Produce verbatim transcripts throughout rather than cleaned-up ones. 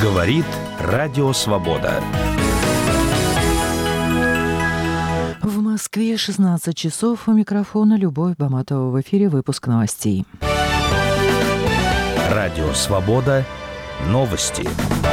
Говорит Радио Свобода. В Москве шестнадцать часов. У микрофона Любовь Баматова. В эфире выпуск новостей. Радио Свобода. Новости.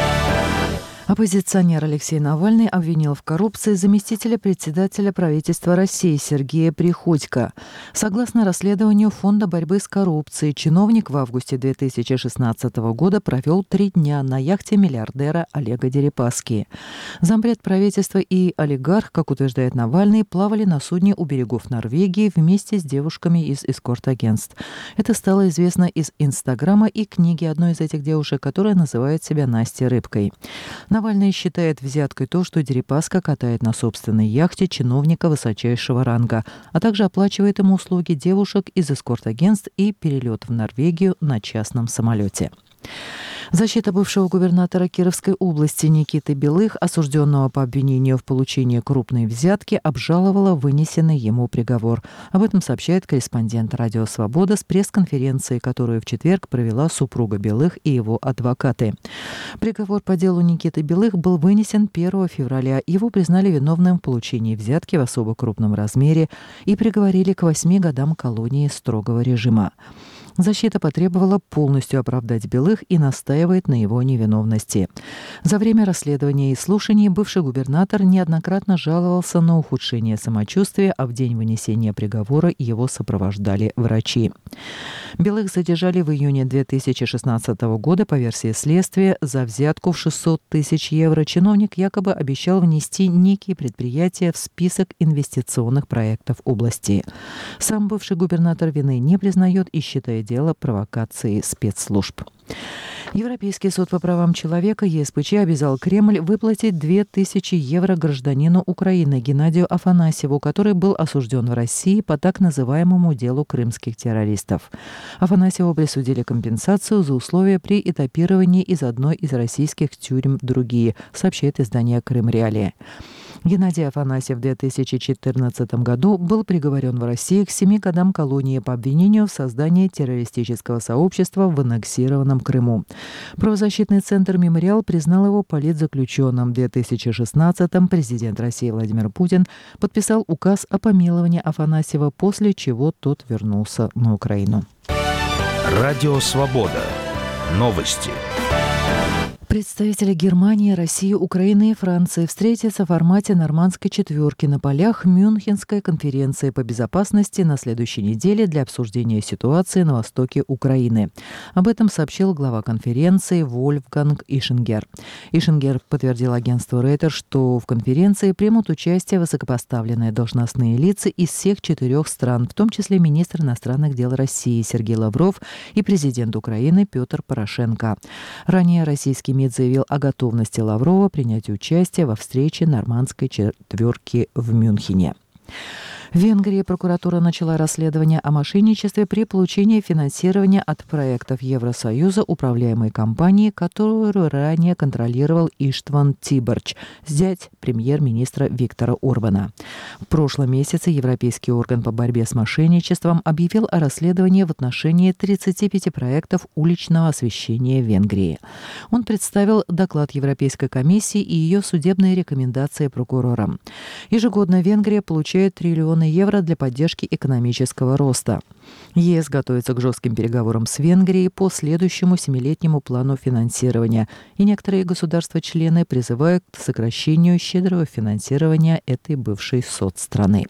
Оппозиционер Алексей Навальный обвинил в коррупции заместителя председателя правительства России Сергея Приходько. Согласно расследованию Фонда борьбы с коррупцией, чиновник в августе две тысячи шестнадцатого года провел три дня на яхте миллиардера Олега Дерипаски. Зампред правительства и олигарх, как утверждает Навальный, плавали на судне у берегов Норвегии вместе с девушками из эскорт-агентств. Это стало известно из Инстаграма и книги одной из этих девушек, которая называет себя Настей Рыбкой. Навальный считает взяткой то, что Дерипаска катает на собственной яхте чиновника высочайшего ранга, а также оплачивает ему услуги девушек из эскорт-агентств и перелет в Норвегию на частном самолете. Защита бывшего губернатора Кировской области Никиты Белых, осужденного по обвинению в получении крупной взятки, обжаловала вынесенный ему приговор. Об этом сообщает корреспондент «Радио Свобода» с пресс-конференции, которую в четверг провела супруга Белых и его адвокаты. Приговор по делу Никиты Белых был вынесен первого февраля. Его признали виновным в получении взятки в особо крупном размере и приговорили к восьми годам колонии строгого режима. Защита потребовала полностью оправдать Белых и настаивает на его невиновности. За время расследования и слушаний бывший губернатор неоднократно жаловался на ухудшение самочувствия, а в день вынесения приговора его сопровождали врачи. Белых задержали в июне две тысячи шестнадцатого года по версии следствия за взятку в шестьсот тысяч евро. Чиновник якобы обещал внести некие предприятия в список инвестиционных проектов области. Сам бывший губернатор вины не признает и считает дело провокацией спецслужб. Европейский суд по правам человека Е С П Ч обязал Кремль выплатить две тысячи евро гражданину Украины Геннадию Афанасьеву, который был осужден в России по так называемому делу крымских террористов. Афанасьеву присудили компенсацию за условия при этапировании из одной из российских тюрем в другие, сообщает издание «Крым-Реалии». Геннадий Афанасьев в две тысячи четырнадцатом году был приговорен в России к семи годам колонии по обвинению в создании террористического сообщества в аннексированном Крыму. Правозащитный центр «Мемориал» признал его политзаключенным. В две тысячи шестнадцатом президент России Владимир Путин подписал указ о помиловании Афанасьева, после чего тот вернулся на Украину. Радио Свобода. Новости. Представители Германии, России, Украины и Франции встретятся в формате нормандской четверки на полях Мюнхенской конференции по безопасности на следующей неделе для обсуждения ситуации на востоке Украины. Об этом сообщил глава конференции Вольфганг Ишингер. Ишингер подтвердил агентству Рейтер, что в конференции примут участие высокопоставленные должностные лица из всех четырех стран, в том числе министр иностранных дел России Сергей Лавров и президент Украины Петр Порошенко. Ранее российский МИД заявил о готовности Лаврова принять участие во встрече нормандской четверки в Мюнхене. В Венгрии прокуратура начала расследование о мошенничестве при получении финансирования от проектов Евросоюза управляемой компании, которую ранее контролировал Иштван Тиборч, зять премьер-министра Виктора Орбана. В прошлом месяце Европейский орган по борьбе с мошенничеством объявил о расследовании в отношении тридцати пяти проектов уличного освещения в Венгрии. Он представил доклад Европейской комиссии и ее судебные рекомендации прокурорам. Ежегодно Венгрия получает триллионы евро для поддержки экономического роста. Е С готовится к жестким переговорам с Венгрией по следующему семилетнему плану финансирования, и некоторые государства-члены призывают к сокращению щедрого финансирования этой бывшей соцстраны.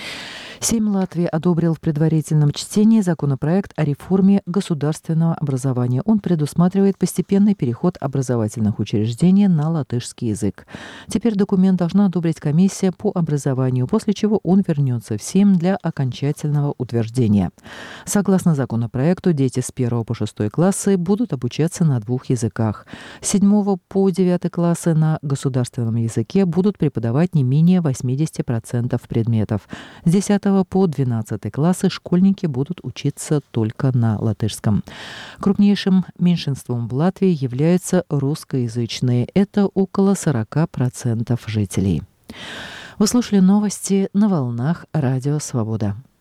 Сейм Латвии одобрил в предварительном чтении законопроект о реформе государственного образования. Он предусматривает постепенный переход образовательных учреждений на латышский язык. Теперь документ должна одобрить комиссия по образованию, после чего он вернется в Сейм для окончательного утверждения. Согласно законопроекту, дети с первого по шестой классы будут обучаться на двух языках. С седьмого по девятый классы на государственном языке будут преподавать не менее восемьдесят процентов предметов. С десятого по двенадцатый классы школьники будут учиться только на латышском. Крупнейшим меньшинством в Латвии являются русскоязычные. Это около сорок процентов жителей. Вы слушали новости на волнах Радио Свобода.